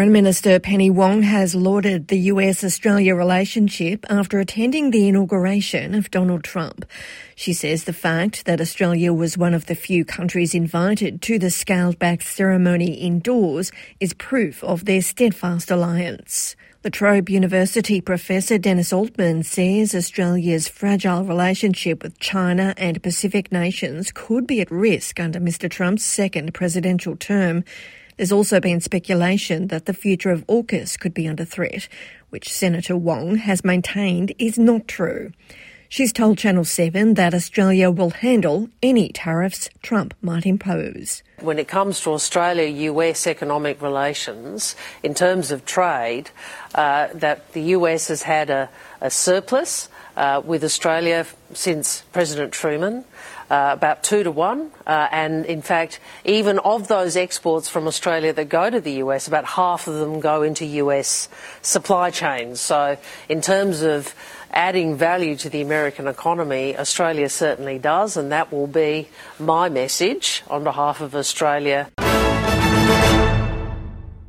Foreign Minister Penny Wong has lauded the US-Australia relationship after attending the inauguration of Donald Trump. She says the fact that Australia was one of the few countries invited to the scaled-back ceremony indoors is proof of their steadfast alliance. La Trobe University professor Dennis Altman says Australia's fragile relationship with China and Pacific nations could be at risk under Mr Trump's second presidential term. There's also been speculation that the future of AUKUS could be under threat, which Senator Wong has maintained is not true. She's told Channel 7 that Australia will handle any tariffs Trump might impose. When it comes to Australia-US economic relations, in terms of trade, that the US has had a surplus with Australia since President Truman, about 2 to 1. And in fact, even of those exports from Australia that go to the US, about half of them go into US supply chains. So in terms of adding value to the American economy, Australia certainly does, and that will be my message on behalf of Australia.